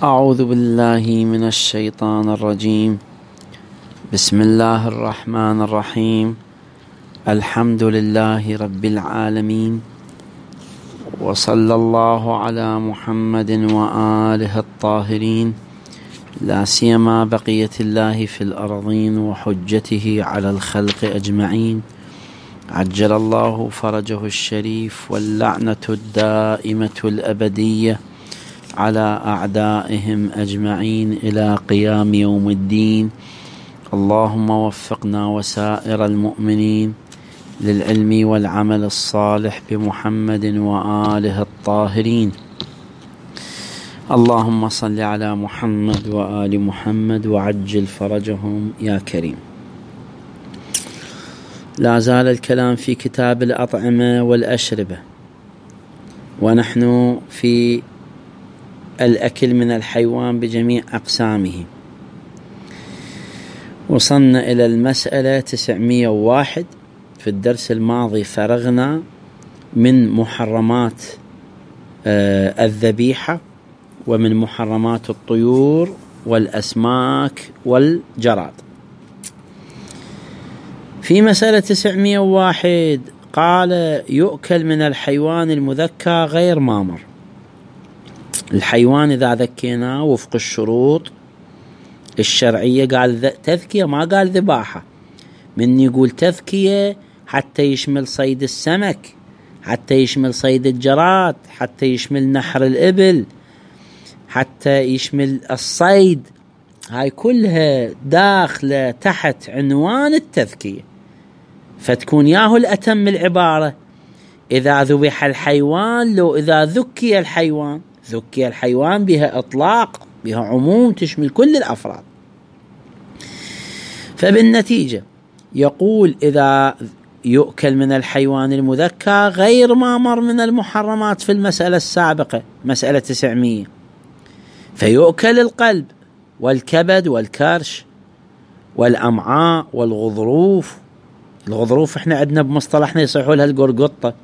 أعوذ بالله من الشيطان الرجيم. بسم الله الرحمن الرحيم. الحمد لله رب العالمين، وصلى الله على محمد وآله الطاهرين، لا سيما بقية الله في الأرضين وحجته على الخلق أجمعين، عجل الله فرجه الشريف، واللعنة الدائمة الأبدية على أعدائهم أجمعين إلى قيام يوم الدين. اللهم وفقنا وسائر المؤمنين للعلم والعمل الصالح بمحمد وآله الطاهرين. اللهم صل على محمد وآل محمد وعجل فرجهم يا كريم. لا زال الكلام في كتاب الأطعمة والأشربة، ونحن في الأكل من الحيوان بجميع أقسامه. وصلنا إلى المسألة 901. في الدرس الماضي فرغنا من محرمات الذبيحة ومن محرمات الطيور والأسماك والجراد. في مسألة 901 قال: يؤكل من الحيوان المذكى غير مامر. الحيوان إذا ذكيناه وفق الشروط الشرعية، قال تذكية ما قال ذباحة. من يقول تذكية حتى يشمل صيد السمك، حتى يشمل صيد الجراد، حتى يشمل نحر الإبل، حتى يشمل الصيد. هاي كلها داخلة تحت عنوان التذكية، فتكون ياهو الأتم العبارة: إذا ذبح الحيوان، لو إذا ذكي الحيوان. ذكي الحيوان بها إطلاق، بها عموم تشمل كل الأفراد. فبالنتيجة يقول: إذا يؤكل من الحيوان المذكى غير ما مر من المحرمات في المسألة السابقة، مسألة 900. فيؤكل القلب والكبد والكرش والأمعاء والغضروف. الغضروف احنا عندنا بمصطلحنا يصيحوا لها القرقطة.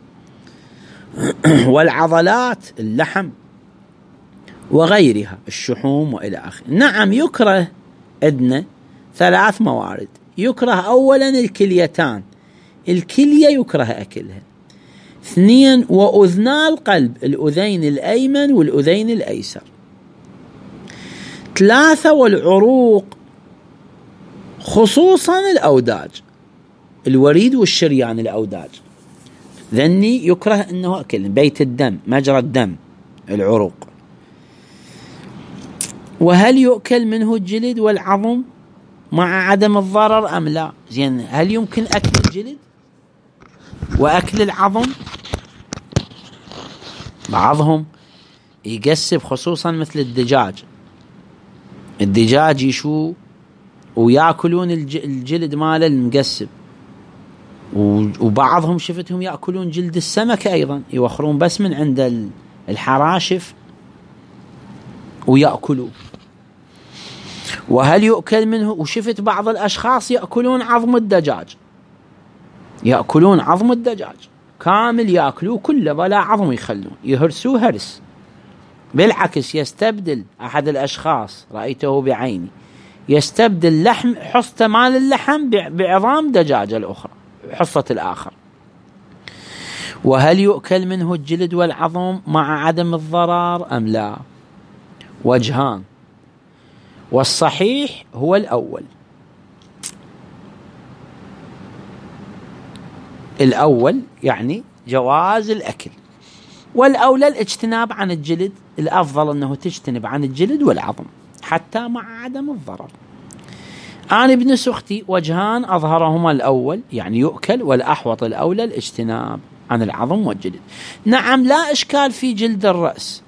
والعضلات، اللحم وغيرها، الشحوم وإلى آخره. نعم، يكره عندنا 3 موارد. يكره أولا الكليتان، الكلية يكره أكلها. 2 وأذنا القلب، الأذين الأيمن والأذين الأيسر. 3 والعروق، خصوصا الأوداج، الوريد والشريان، الأوداج ذني يكره أنه أكل. بيت الدم، مجرى الدم، العروق. وهل يؤكل منه الجلد والعظم مع عدم الضرر أم لا؟ زين، هل يمكن أكل الجلد وأكل العظم؟ بعضهم يقسب، خصوصا مثل الدجاج. الدجاج يشو ويأكلون الجلد ماله المقسب. وبعضهم شفتهم يأكلون جلد السمك أيضا، يوخرون بس من عند الحراشف ويأكلوا. وهل يؤكل منه؟ وشفت بعض الأشخاص يأكلون عظم الدجاج، يأكلون عظم الدجاج كامل، يأكلوه كله ولا عظم يخلون، يهرسوه هرس. بالعكس، يستبدل أحد الأشخاص رأيته بعيني يستبدل لحم حصة مال اللحم بعظام دجاجة الأخرى، حصة الآخر. وهل يؤكل منه الجلد والعظم مع عدم الضرر أم لا؟ وجهان، والصحيح هو الأول. الأول يعني جواز الأكل، والأولى الاجتناب عن الجلد. الأفضل أنه تجتنب عن الجلد والعظم حتى مع عدم الضرر. أنا ابن سختي وجهان أظهرهما الأول، يعني يؤكل، والأحوط الأولى الاجتناب عن العظم والجلد. نعم، لا إشكال في جلد الرأس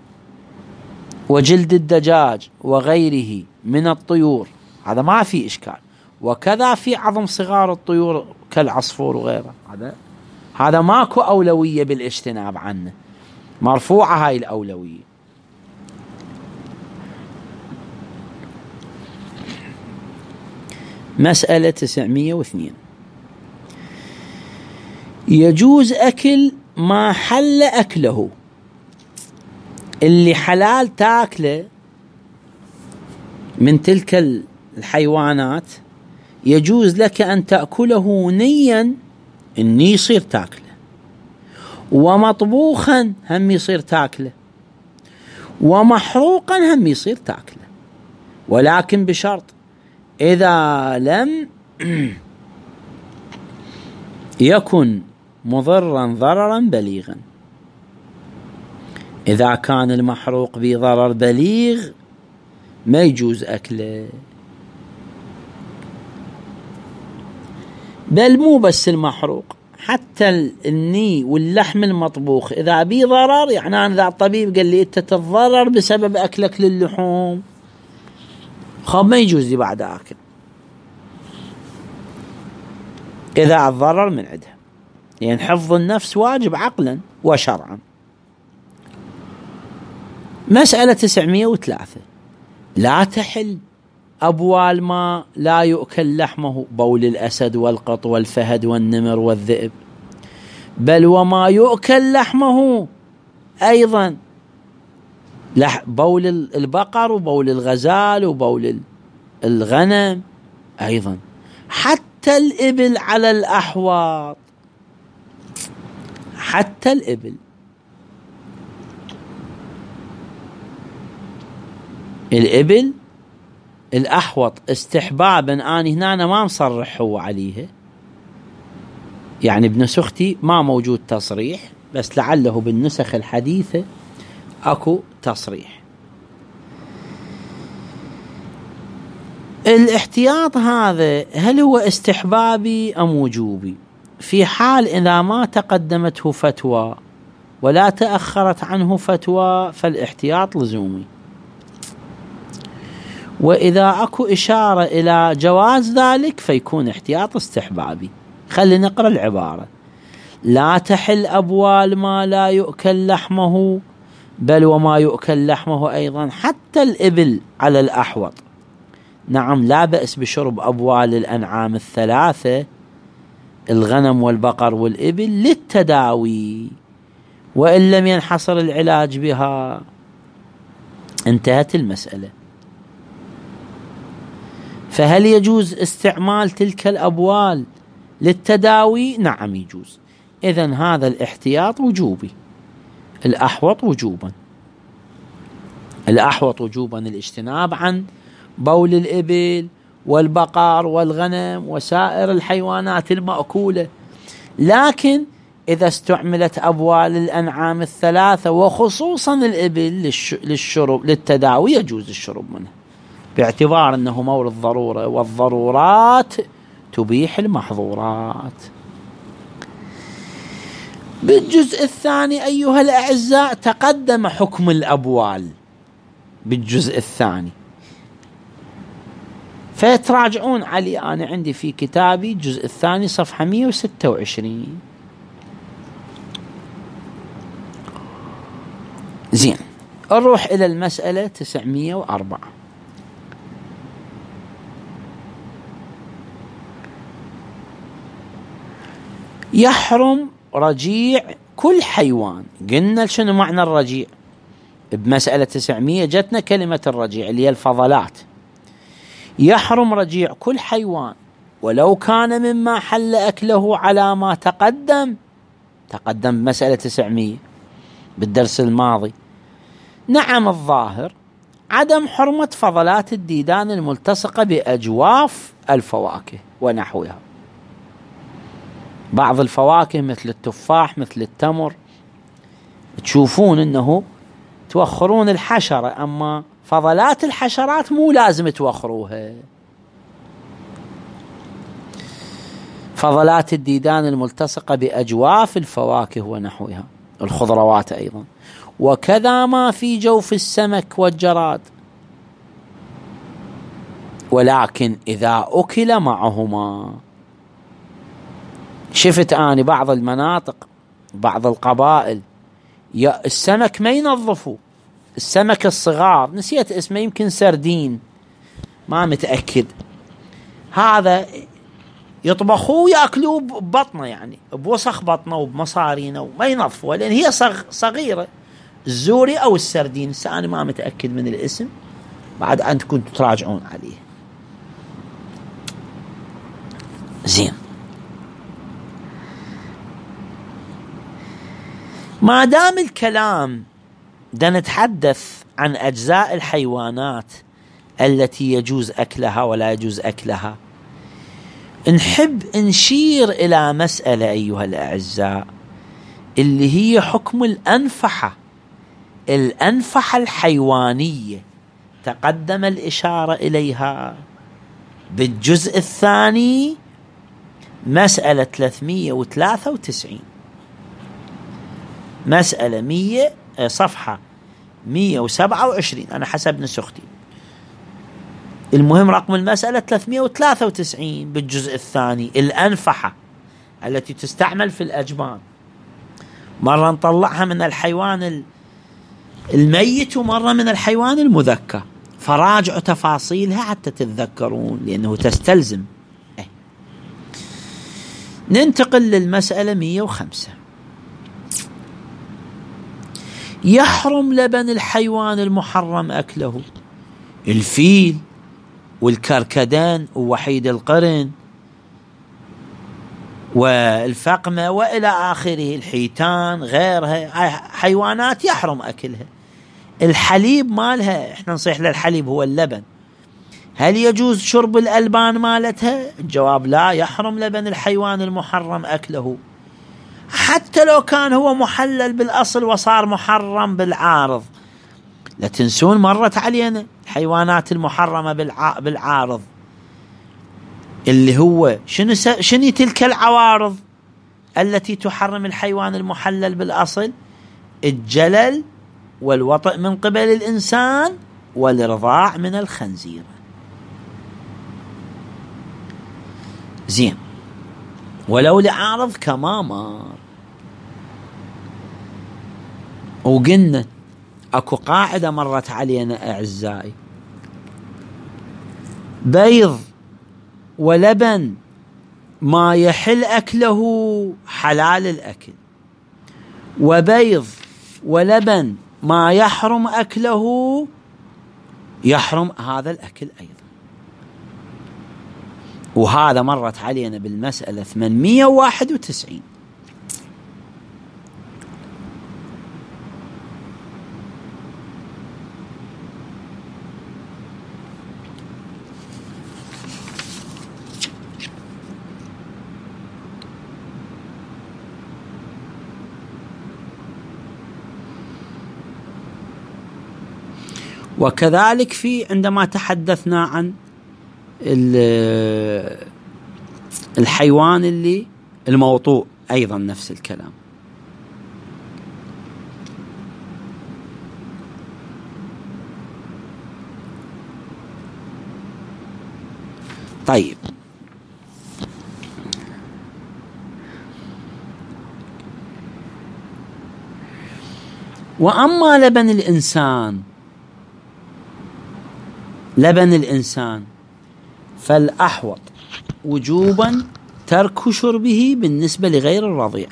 وجلد الدجاج وغيره من الطيور، هذا ما في إشكال. وكذا في عظم صغار الطيور كالعصفور وغيره، هذا ماكو أولوية بالاجتناب عنه، مرفوعة هاي الأولوية. مسألة 902. يجوز أكل ما حل أكله. اللي حلال تاكله من تلك الحيوانات يجوز لك أن تأكله نيا، إني يصير تاكله، ومطبوخا هم يصير تاكله، ومحروقا هم يصير تاكله، ولكن بشرط إذا لم يكن مضرا ضررا بليغا. إذا كان المحروق بضرر بليغ ما يجوز أكله. بل مو بس المحروق، حتى الني واللحم المطبوخ إذا بي ضرر، يعني أنا إذا الطبيب قال لي أنت تتضرر بسبب أكلك للحوم، خب ما يجوز لي بعد أكل إذا الضرر من عندها، يعني حفظ النفس واجب عقلا وشرعا. مسألة 903: لا تحل أبوال ما لا يؤكل لحمه، بول الأسد والقط والفهد والنمر والذئب، بل وما يؤكل لحمه أيضا، بول البقر وبول الغزال وبول الغنم أيضا، حتى الإبل على الأحواض، حتى الإبل. الإبل الأحوط استحبابا، أنا هنا أنا ما مصرح هو عليه، يعني بنسختي ما موجود تصريح، بس لعله بالنسخ الحديثة أكو تصريح. الاحتياط هذا هل هو استحبابي أم وجوبي؟ في حال إذا ما تقدمته فتوى ولا تأخرت عنه فتوى فالاحتياط لزومي، وإذا أكو إشارة إلى جواز ذلك فيكون احتياط استحبابي. خلينا نقرأ العبارة: لا تحل أبوال ما لا يؤكل لحمه، بل وما يؤكل لحمه أيضا، حتى الإبل على الأحوط. نعم، لا بأس بشرب أبوال الأنعام الثلاثة، الغنم والبقر والإبل، للتداوي، وإن لم ينحصر العلاج بها. انتهت المسألة. فهل يجوز استعمال تلك الأبوال للتداوي؟ نعم يجوز. إذن هذا الاحتياط وجوبي، الأحوط وجوبا، الأحوط وجوبا الاجتناب عن بول الإبل والبقر والغنم وسائر الحيوانات المأكولة. لكن إذا استعملت أبوال الأنعام الثلاثة وخصوصا الإبل للشرب للتداوي يجوز الشرب منه، باعتبار أنه مورد ضرورة، والضرورات تبيح المحظورات. بالجزء الثاني أيها الأعزاء تقدم حكم الأبوال بالجزء الثاني، فتراجعون علي، أنا عندي في كتابي الجزء الثاني صفحة 126. زين، نروح إلى المسألة 904. يحرم رجيع كل حيوان. قلنا شنو معنى الرجيع بمسألة 900؟ جتنا كلمة الرجيع اللي هي الفضلات. يحرم رجيع كل حيوان ولو كان مما حل أكله على ما تقدم بمسألة 900 بالدرس الماضي. نعم، الظاهر عدم حرمة فضلات الديدان الملتصقة بأجواف الفواكه ونحوها. بعض الفواكه مثل التفاح مثل التمر تشوفون أنه توخرون الحشرة، أما فضلات الحشرات مو لازم توخروها. فضلات الديدان الملتصقة بأجواف الفواكه ونحوها، الخضروات أيضا، وكذا ما في جوف السمك والجراد. ولكن إذا أكل معهما، شفت أنا بعض المناطق بعض القبائل السمك ما ينظفوا، السمك الصغار نسيت اسمه، يمكن سردين ما متأكد، هذا يطبخوه ويأكلوه ببطنه، يعني بوسخ بطنه وبمصارينه، وما ينظفوه لأن هي صغيرة، الزوري أو السردين، أنا ما متأكد من الاسم، بعد عندكم تراجعون عليه. زين، ما دام الكلام دا نتحدث عن أجزاء الحيوانات التي يجوز أكلها ولا يجوز أكلها، نحب نشير إلى مسألة أيها الأعزاء، اللي هي حكم الأنفحة الحيوانية. تقدم الإشارة إليها بالجزء الثاني، مسألة 393، مسألة صفحة 127 أنا حسب نسختي. المهم رقم المسألة 393 بالجزء الثاني، الأنفحة التي تستعمل في الأجبان. مرة نطلعها من الحيوان الميت ومرة من الحيوان المذكى، فراجعوا تفاصيلها حتى تتذكرون، لأنه تستلزم. ننتقل للمسألة 105. يحرم لبن الحيوان المحرم أكله، الفيل والكركدان ووحيد القرن والفقمة وإلى آخره، الحيتان غيرها، حيوانات يحرم أكلها. الحليب مالها احنا نصيح للحليب هو اللبن، هل يجوز شرب الألبان مالتها؟ الجواب لا، يحرم لبن الحيوان المحرم أكله، حتى لو كان هو محلل بالأصل وصار محرم بالعارض. لا تنسون مرت علينا الحيوانات المحرمة بالعارض، اللي هو شنو تلك العوارض التي تحرم الحيوان المحلل بالأصل؟ الجلل والوطئ من قبل الإنسان والرضاع من الخنزير. زين، ولو لعارض كما مر. وقلنا اكو قاعدة مرت علينا أعزائي، بيض ولبن ما يحل أكله حلال الأكل، وبيض ولبن ما يحرم أكله يحرم هذا الأكل أيضا. وهذا مرت علينا بالمسألة 891. وكذلك عندما تحدثنا عن الحيوان اللي الموطوء أيضا نفس الكلام. طيب، وأما لبن الإنسان فالأحوط وجوبا ترك شربه بالنسبة لغير الرضيع.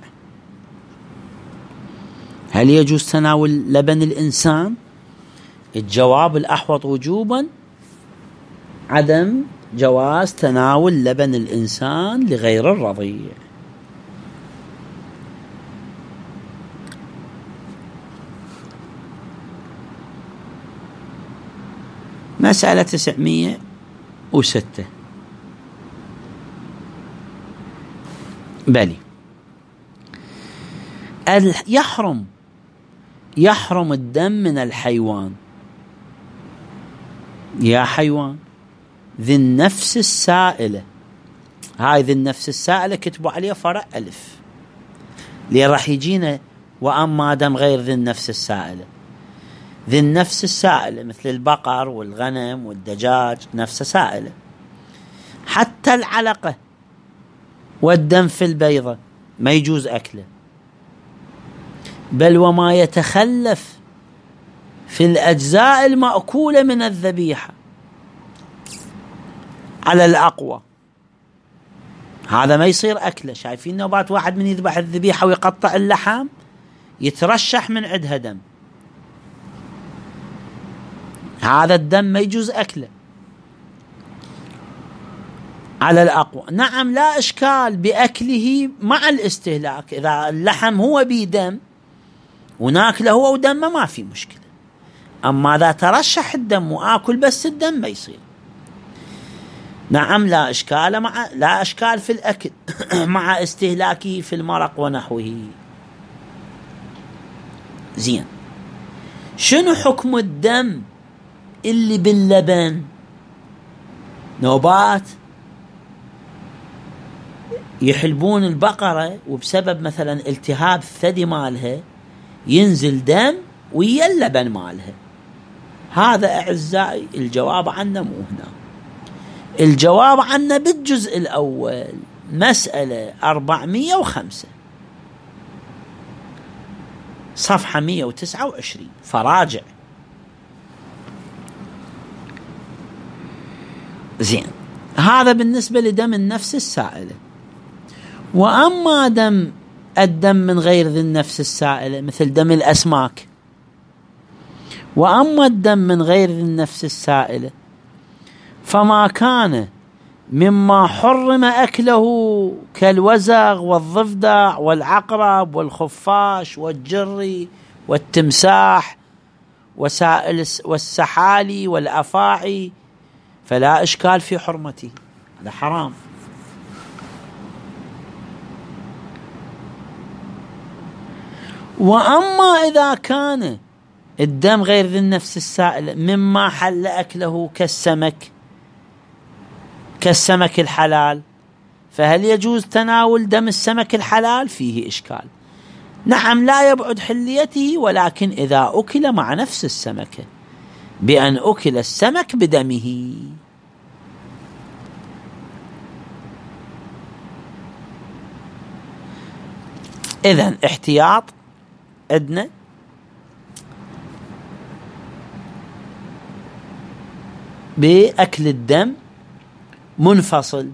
هل يجوز تناول لبن الإنسان؟ الجواب الأحوط وجوبا عدم جواز تناول لبن الإنسان لغير الرضيع. مسألة 906. بلي، يحرم الدم من الحيوان، يا حيوان ذي النفس السائلة. هاي ذي النفس السائلة كتبوا عليها فرع ألف، ليه راح يجينا وأما دم غير ذي النفس السائلة. ذي النفس السائلة مثل البقر والغنم والدجاج نفسه سائلة. حتى العلقة والدم في البيضة ما يجوز أكله، بل وما يتخلف في الأجزاء المأكولة من الذبيحة على الأقوى هذا ما يصير أكله. شايفين نوبات واحد من يذبح الذبيحة ويقطع اللحم يترشح من عندها دم، هذا الدم ما يجوز أكله على الأقوى. نعم لا إشكال بأكله مع الاستهلاك، إذا اللحم هو بدم وناكله هو ودمه ما في مشكلة. أما إذا ترشح الدم وآكل بس الدم ما يصير. نعم لا إشكال في الأكل مع استهلاكه في المرق ونحوه. زين، شنو حكم الدم اللي باللبن؟ نوبات يحلبون البقرة وبسبب مثلا التهاب الثدي مالها ينزل دم ويا اللبن مالها، هذا أعزائي الجواب عنه مو هنا. الجواب عنه بالجزء الأول، مسألة 405 صفحة 129، فراجع. زين، هذا بالنسبة لدم النفس السائلة. وأما الدم من غير ذي النفس السائلة مثل دم الأسماك، وأما الدم من غير ذي النفس السائلة فما كان مما حرم أكله كالوزغ والضفدع والعقرب والخفاش والجري والتمساح وسائل والسحالي والأفاعي فلا إشكال في حرمته، هذا حرام. وأما إذا كان الدم غير ذي النفس السائلة مما حل أكله كالسمك الحلال، فهل يجوز تناول دم السمك الحلال؟ فيه إشكال. نعم لا يبعد حليته، ولكن إذا أكل مع نفس السمكة بأن أكل السمك بدمه. إذن احتياط عندنا بأكل الدم منفصل.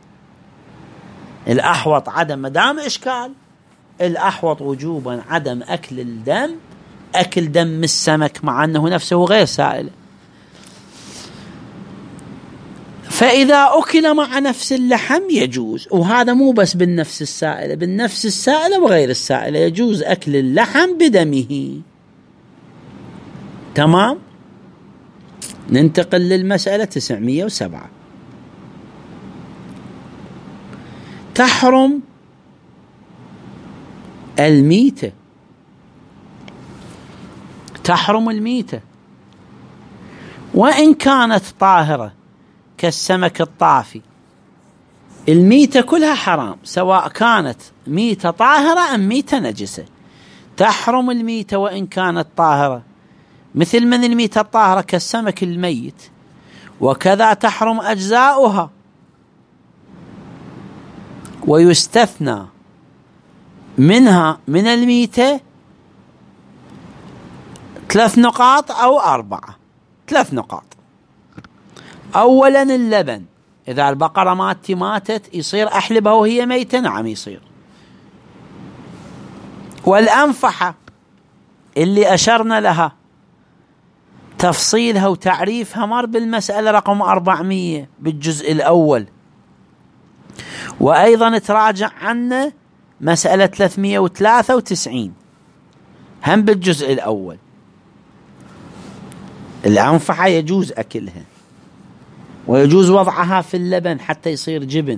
الأحوط عدم، مدام إشكال الأحوط وجوبا عدم أكل الدم، أكل دم السمك مع أنه نفسه غير سائل. فإذا أكل مع نفس اللحم يجوز، وهذا مو بس بالنفس السائلة، بالنفس السائلة وغير السائلة يجوز أكل اللحم بدمه. تمام. ننتقل للمسألة 907. تحرم الميتة، تحرم الميتة وإن كانت طاهرة كالسمك الطافي. الميتة كلها حرام، سواء كانت ميتة طاهرة أم ميتة نجسة. تحرم الميتة وإن كانت طاهرة، مثل من الميتة الطاهرة كالسمك الميت، وكذا تحرم أجزاؤها. ويستثنى منها من الميتة 3 نقاط أو 4. 3 نقاط. أولا اللبن، إذا البقرة ماتت يصير أحلبها وهي ميتة؟ نعم يصير. والأنفحة اللي أشرنا لها تفصيلها وتعريفها مر بالمسألة رقم 400 بالجزء الأول، وأيضا تراجع عنا مسألة 393 هم بالجزء الأول. الأنفحة يجوز أكلها ويجوز وضعها في اللبن حتى يصير جبن.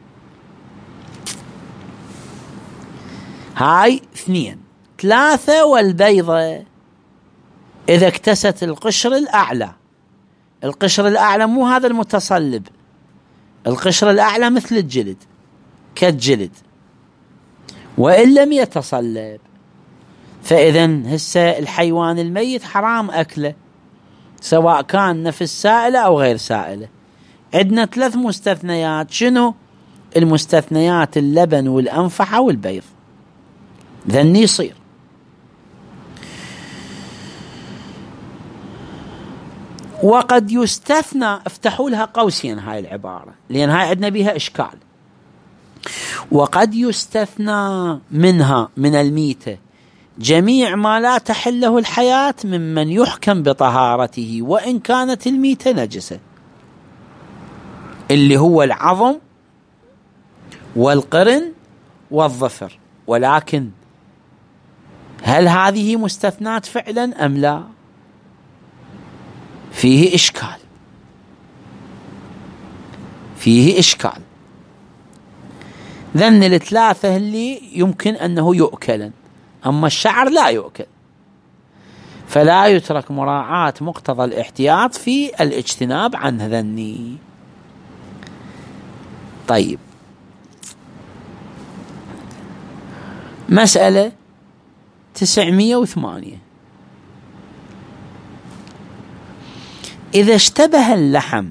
هاي 2. 3 والبيضة إذا اكتست القشر الأعلى. القشر الأعلى مو هذا المتصلب، القشر الأعلى مثل الجلد كالجلد وإن لم يتصلب، فإذن هسه الحيوان الميت حرام أكله سواء كان نفس سائلة أو غير سائلة. عندنا 3 مستثنيات. شنو المستثنيات؟ اللبن والأنفحة والبيض، ذن يصير. وقد يستثنى، افتحوا لها قوسين هاي العبارة لأن هاي عندنا بها إشكال. وقد يستثنى منها من الميتة جميع ما لا تحله الحياة ممن يحكم بطهارته وإن كانت الميتة نجسة، اللي هو العظم والقرن والظفر. ولكن هل هذه مستثنات فعلا أم لا؟ فيه إشكال، فيه إشكال. ذن الثلاثة اللي يمكن أنه يؤكل، أما الشعر لا يؤكل، فلا يترك مراعاة مقتضى الاحتياط في الاجتناب عن ذني. طيب، مسألة 908. إذا اشتبه اللحم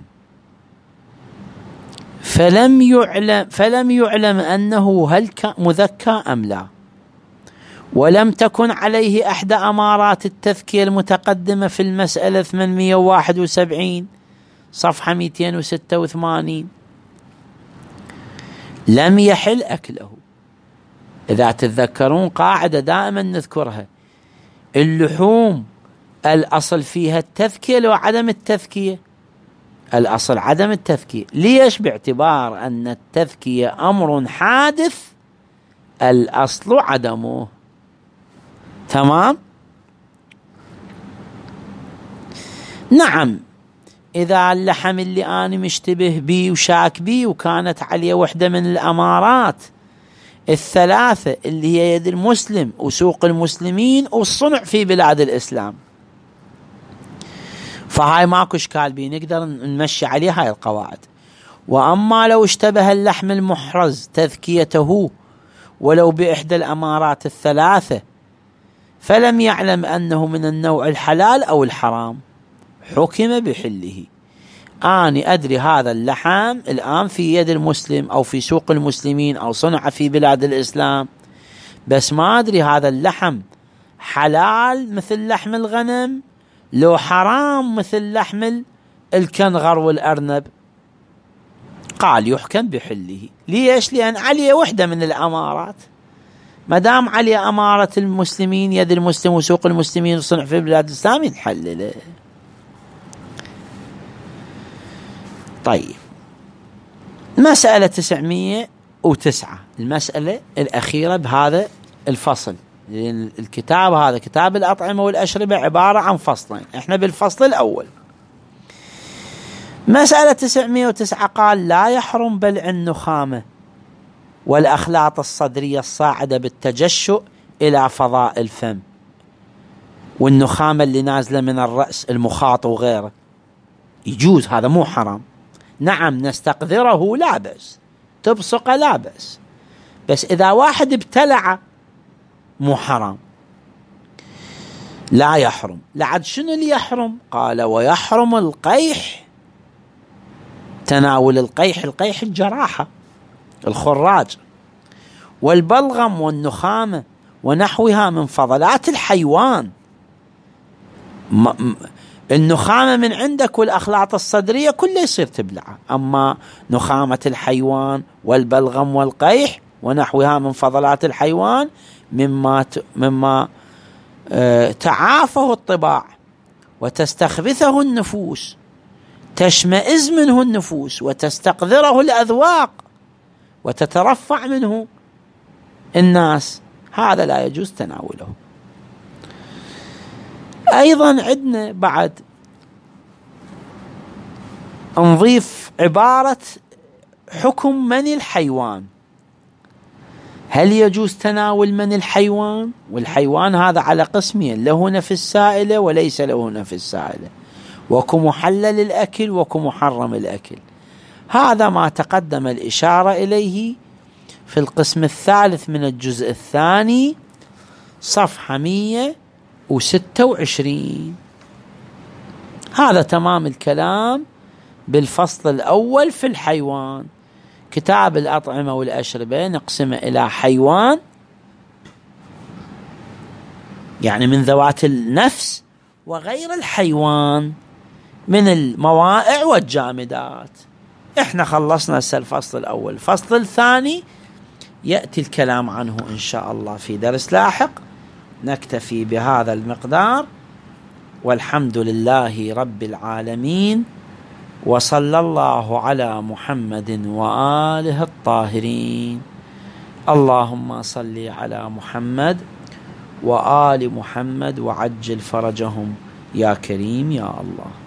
فلم يعلم أنه هل مذكى أم لا، ولم تكن عليه أحد أمارات التذكية المتقدمة في المسألة 871 صفحة 286، لم يحل أكله. إذا تتذكرون قاعدة دائما نذكرها، اللحوم الأصل فيها التذكية لو عدم التذكية؟ الأصل عدم التذكية. ليش؟ باعتبار أن التذكية أمر حادث الأصل عدمه. تمام؟ نعم، إذا اللحم اللي أنا مشتبه بي وشاك بي وكانت عليه وحدة من الأمارات الثلاثة اللي هي يد المسلم وسوق المسلمين والصنع في بلاد الإسلام، فهاي ماكو إشكال بي، نقدر نمشي عليه هاي القواعد. وأما لو اشتبه اللحم المحرز تذكيته ولو بإحدى الأمارات الثلاثة فلم يعلم أنه من النوع الحلال أو الحرام، حكم بحله. أنا أدري هذا اللحم الآن في يد المسلم أو في سوق المسلمين أو صنع في بلاد الإسلام، بس ما أدري هذا اللحم حلال مثل لحم الغنم لو حرام مثل لحم الكنغر والأرنب. قال يحكم بحله. ليش؟ لأن عليه وحدة من الأمارات، ما دام عليه أمارة المسلمين يد المسلم وسوق المسلمين وصنع في بلاد الإسلام ينحلله. طيب، مسألة 909، المسألة الأخيرة بهذا الفصل. الكتاب هذا كتاب الأطعمة والأشربة عبارة عن فصلين، احنا بالفصل الأول. مسألة 909 قال لا يحرم بلع النخامة والأخلاط الصدرية الصاعدة بالتجشؤ إلى فضاء الفم، والنخامة اللي نازلة من الرأس المخاط وغيره يجوز، هذا مو حرام. نعم نستقذره لا بأس، تبصق لا بأس، بس إذا واحد ابتلع مو حرام، لا يحرم. لعد شنو اللي يحرم؟ قال ويحرم القيح، تناول القيح الجراحة الخراج، والبلغم والنخامة ونحوها من فضلات الحيوان. النخامة من عندك والأخلاط الصدرية كلها يصير تبلعها، أما نخامة الحيوان والبلغم والقيح ونحوها من فضلات الحيوان مما تعافه الطباع وتستخبثه النفوس، تشمئز منه النفوس وتستقذره الأذواق وتترفع منه الناس، هذا لا يجوز تناوله. أيضا عندنا بعد نضيف عبارة حكم من الحيوان. هل يجوز تناول من الحيوان؟ والحيوان هذا على قسمين، له نفس سائلة وليس له نفس سائلة، وكمحلل الأكل وكمحرم الأكل. هذا ما تقدم الإشارة إليه في القسم الثالث من الجزء الثاني صفحة 126. هذا تمام الكلام بالفصل الأول في الحيوان. كتاب الأطعمة والأشربة نقسمه إلى حيوان يعني من ذوات النفس، وغير الحيوان من الموائع والجامدات. احنا خلصنا الفصل الأول. الفصل الثاني يأتي الكلام عنه إن شاء الله في درس لاحق، نكتفي بهذا المقدار، والحمد لله رب العالمين، وصلى الله على محمد وآله الطاهرين. اللهم صل على محمد وآل محمد وعجل فرجهم يا كريم يا الله.